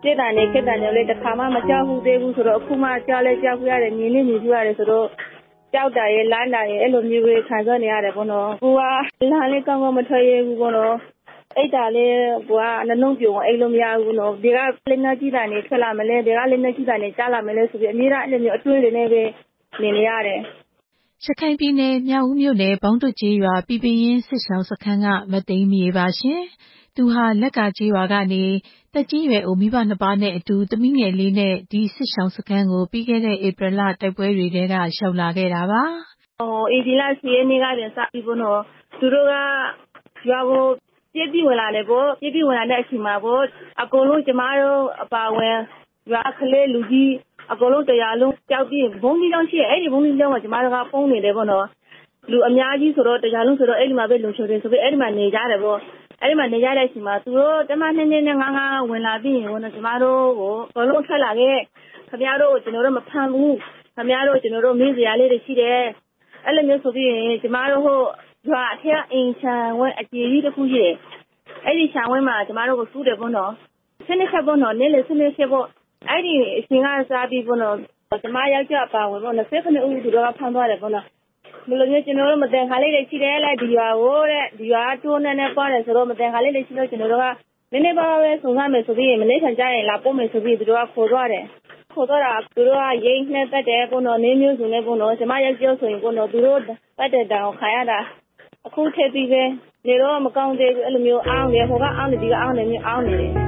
စစ်တမ်းနဲ့ခေတ္တကြောင့်လည်းတစ်ခါမှမကြောက်ဘူးသေးဘူးဆိုတော့အခုမှကြောက်လဲကြောက်ရတယ်မြင်နေမြင်ပြရတယ်ဆိုတော့ကြောက်တာရဲ့လန့်တာရဲ့အဲ့လိုမျိုးပဲခံစားနေရတယ်ပေါ့နော်ကိုကလမ်းလေးကောင်းကောင်းမထွက်ရဘူးပေါ့နော်အဲ့ဒါလေးကိုကနှလုံးပြုံအဲ့လိုမရဘူးနော်ဒီကလက်နှကြီးတာနေထွက်လာမလဲဒီကလက်နှကြီးတာနေကြားလာမလဲဆိုပြီးအများအားအဲ့လိုမျိုးအတွေးတွေနဲ့ပဲနေနေရတယ်ရခိုင်ပြည်နယ်မြောက်ဦးမြို့နယ်ဘောင်းတွတ်ကျေးရွာပြည်ပင်းရင်းစစ်ရှောင်းစခန်းကမသိမ်းမြေပါရှင်သူဟာလက်ကာကျေးရွာကနေတက်ကြီးရွယ်အိုမိဘနှစ်ပါးနဲ့အတူသမီးငယ်လေးနဲ့ဒီစစ်ရှောင်းစခန်းကိုပြီးခဲ့တဲ့ဧပြီလတိုက်ပွဲတွေထဲကရောက်လာခဲ့တာပါဧပြီလ10ရက်နေ့ကပြန်စပြီးပေါ့နော်သူတို့ကရွာကိုပြည့်ပြည့်ဝင်လာတယ်ပေါ့ပြည့်ပြည့်ဝင်လာတဲ့အချိန်မှာပေါ့အကုန်လုံးကျမတို့အပါဝင်ရွာကလေးလူကြီးအကုန်လုံးတရားလုံးကြောက်ပြီးဘုံကြီးတောင်းရှိအဲ့ဒီဘုံကြီးတောင်းကကျမတို့ကပုံနေတယ်ပေါ့နော်လူအများကြီးဆိုတော့တရားလုံးဆိုတော့အဲ့ဒီမှာပဲလုံချုံတယ်ဆိုပြီးအဲ့ဒီမှာနေကြတယ်ပေါ့အဲ့ဒီမှာနေကြတဲ့အချိန်မှာသူတို့တမနှစ်နဲ့ငါးဝင်လာပြီးရင်ကျမတို့ကိုဘလုံးထွက်လာခဲ့ခင်ဗျားတို့ကျွန်တော်တို့မဖမ်းဘူးခင်ဗျားတို့ကျွန်တော်တို့မင်းစရာလေးတွေရှိတယ်အဲ့လိုမျိုးဆိုပြီးရင်ကျမတို့ဟိုရွာအထက်အိမ်ချံဝဲအကြီးကြီးတစ်ခုရှိတယ်အဲ့ဒီချံဝဲမှာကျမတို့ကိုစူးတယ်ပေါ့နော်ဆင်းနေချက်ပေါ့နော်နေ့လေဆင်းနေချက်ပေါ့အဲ့ဒီအရှင်ကစားပြီးပေါ့နော်ကျမယောက်ျားပါဝင်ပေါ့နော်19ဦးသူတို့ကဖမ်းသွားတယ်ပေါ့နော်ဘယ်လိုမျိုးကျွန်တော်တို့မတန်ခါလေးတွေရှိတယ်လေဒီရွာကိုတဲ့ဒီရွာတိုးနဲ့ပါတယ်ဆိုတော့မတန်ခါလေးတွေရှိလို့ကျွန်တော်တို့ကနည်းနည်းပါးပဲစုံစမ်းမယ်ဆိုပြီးမနေ့ကကြရင်လာပို့မယ်ဆိုပြီးသူတို့ကခေါ်သွားတယ်ခေါ်သွားတာသူတို့ကရိတ်နှက်တက်တယ်ပေါ့နော်နင်းမျိုးစုံနဲ့ပေါ့နော်ကျမယောက်ျားဆိုရင်ပေါ့နော်သူတို့ပတ်တဲ့တောင်ခါရတာအခုထက်ပြီးပဲနေတော့မကောင်းသေးဘူးအဲ့လိုမျိုးအောင်းတယ်ဟိုကအောင်းနေဒီကအောင်းနေမျိုးအောင်းနေတယ်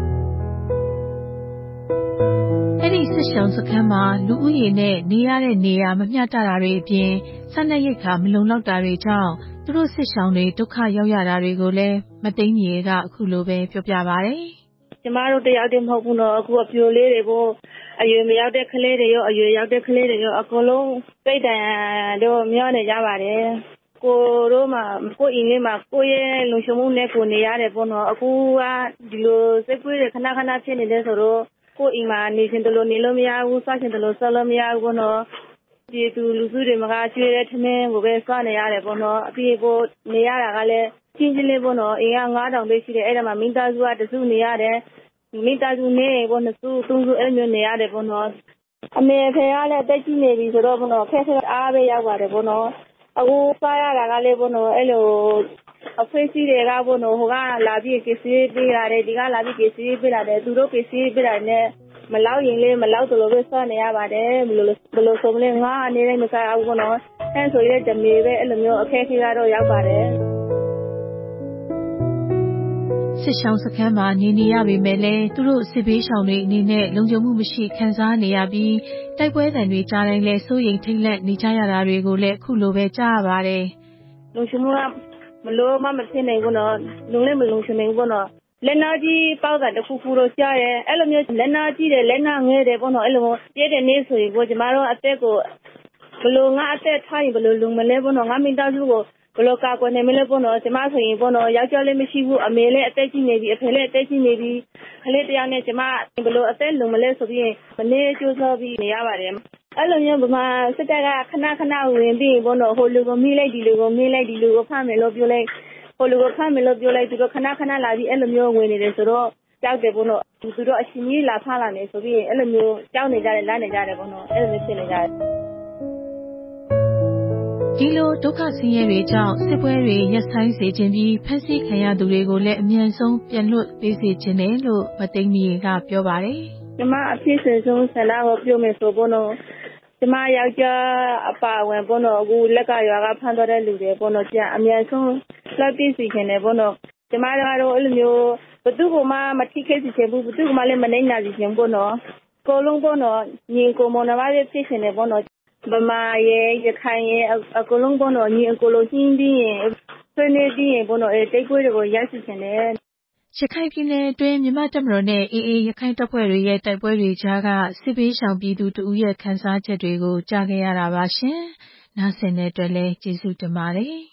အဲ့ဒီစစ်ရှောင်းစခန်းမှာလူဦးရေနဲ့နေရတဲ့နေရာမမျှတတာတွေအပြင်စားနပ်ရိက္ခာမလုံလောက်တာတွေကြောင့်သူတို့စစ်ရှောင်းတွေဒုက္ခရောက်ရတာတွေကိုလည်းမသိမ်းမြေကအခုလိုပဲပြောပြပါတယ်ကျမတို့တယောက်တည်းမဟုတ်ဘူးနော်အခုအပြိုလေးတွေပေါ့အရွယ်မရောက်တဲ့ကလေးတွေရောအရွယ်ရောက်တဲ့ကလေးတွေရောအကုန်လုံးစိတ်တန်တော့မျောနေကြပါတယ်ကိုတို့မှာကိုအင်းလေးမှာကိုရဲ့လုံခြုံမှုနဲ့ကိုနေရတယ်ပေါ့နော်အခုကဒီလိုစိတ်ကွေးတွေခဏခဏဖြစ်နေတယ်ဆိုတော့ကိုအိမ်မှာနေရှင်တယ်လို့နေလို့မရဘူးစားရှင်တယ်လို့စားလို့မရဘူးပေါ့နော်ဒီသူလူစုတွေမှာကျွေးတဲ့ထမင်းကိုပဲစားနေရတယ်ပေါ့နော်အပြေကိုနေရတာကလည်းချင်းချင်းလေးပေါ့နော်အိမ်က9000ပဲရှိတယ်အဲ့ဒါမှမိသားစုကတစုနေရတယ်မိသားစုနဲ့ပေါ့နှစ်စုသုံးစုအဲ့မျိုးနေရတယ်ပေါ့နော်အမေဖေကလည်းတက်ကြည့်နေပြီဆိုတော့ပေါ့နော်ခက်ခဲအားပဲရောက်ပါတယ်ပေါ့နော်အခုစားရတာကလည်းပေါ့နော်အဲ့လိုအဖေစီတွေကပေါ့နော်ဟိုကလာပြီးကစီပေးရတယ်ဒီကလာပြီးကစီပေးရတယ်သူတို့ကစီပေးတယ်နဲ့မလောက်ရင်လည်းမလောက်တယ်လို့ပဲစားနေရပါတယ်ဘယ်လိုဆိုမလဲငါအနေနဲ့မစားဘူးပေါ့နော်အဲဆိုရဲတမေပဲအဲ့လိုမျိုးအခက်အခဲကတော့ရောက်ပါတယ်စစ်ရှောင်းစခန်းမှာနေရပေမဲ့လည်းသူတို့စစ်ဘေးရှောင်တွေအနေနဲ့လုံခြုံမှုမရှိခံစားနေရပြီးတိုက်ပွဲတံတွေကြားတိုင်းလဲစိုးရိမ်ထိတ်လန့်နေကြရတာတွေကိုလည်းအခုလိုပဲကြားရပါတယ်လုံခြုံမှုကမလို့မဖြစ်နိုင်ဘူးနော်လုံလည်းမလုံခြုံနိုင်ဘူးပေါ့နော်လက်နာကြီးပေါက်တာတခုခုတော့ကြားရဲအဲ့လိုမျိုးလက်နာကြီးတယ်လက်နာငယ်တယ်ပေါ့နော်အဲ့လိုပြည့်တဲ့နေ့ဆိုရင်ကိုကျမတို့အသက်ကိုဘလို့ငါအသက်ထားရင်ဘလို့လုံမလဲပေါ့နော်ငါမိသားစုကိုဘလို့ကာကွယ်နိုင်မလဲပေါ့နော်ကျမဆိုရင်ပေါ့နော်ယောက်ျားလေးမရှိဘူးအမေလည်းအသက်ကြီးနေပြီအဖေလည်းအသက်ကြီးနေပြီခလေးတယောက်နဲ့ကျမဘလို့အသက်လုံမလဲဆိုပြီးမနေ့ကျိုးစောပြီးနေရပါတယ်အဲ့လိုမျိုးဗမာစစ်တပ်ကခဏခဏဝင်ပြီးပေါ့နော်ဟိုလူကိုမိလိုက်ဒီလူကိုမိလိုက်ဒီလူကိုဖမ်းမယ်လို့ပြောလိုက်ဟိုလူကိုဖမ်းမယ်လို့ပြောလိုက်သူတို့ခဏခဏလာပြီးအဲ့လိုမျိုးဝင်နေတယ်ဆိုတော့ကြောက်တယ်ပေါ့နော်သူတို့အရှင်ကြီးလာဖမ်းလာနေဆိုပြီးအဲ့လိုမျိုးကြောက်နေကြတယ်လန့်နေကြတယ်ပေါ့နော်အဲ့လိုမျိုးဖြစ်နေကြတယ်ဒီလိုဒုက္ခဆင်းရဲတွေကြောင့်စစ်ပွဲတွေရပ်ဆိုင်းစေခြင်းပြီးဖမ်းဆီးခံရသူတွေကိုလည်းအမြန်ဆုံးပြန်လွှတ်ပေးစေခြင်းတယ်လို့မသိမ်းမီကပြောပါတယ်ကျမအဖြစ်ဆုံးဆန္ဒကိုပြောမယ်ဆိုပေါ့နော်ကျမယောက်ျားအပါဝင်ပေါ့နော်အခုလက်ကရွာကဖမ်းသွားတဲ့လူတွေပေါ့နော်ကြာအမြန်ဆုံးလှပ်ပြီးစီခင်တယ်ပေါ့နော်ကျမတို့အဲ့လိုမျိုးဘသူ့ကိုမှမထိခိုက်စေချင်ဘူးဘသူ့ကိုမှလည်းမနှိမ့်နာစေချင်ဘူးပေါ့နော်ကိုလုံးပေါ့နော်ညီကိုမောင်နှမတွေဖြစ်ရှင်တယ်ပေါ့နော်ဗမာရဲ့ရခိုင်ရဲ့အကုန်လုံးပေါ့နော်ညီအကုန်လုံးရှင်းပြီးရင်ဆွေးနွေးပြီးရင်ပေါ့နော်တိတ်ပွဲတွေကိုရရှိချင်တယ်ရခိုင်ပြည်နယ်အတွင်းမြန်မာတပ်မတော်နဲ့AAရခိုင်တပ်ဖွဲ့တွေရဲ့တိုက်ပွဲတွေကြားကစစ်ဘေးရှောင်ပြည်သူတဦးရဲ့ခံစားချက်တွေကိုကြားခဲ့ရတာပါရှင်။နားဆင်တဲ့အတွက်လည်းကျေးဇူးတင်ပါတယ်။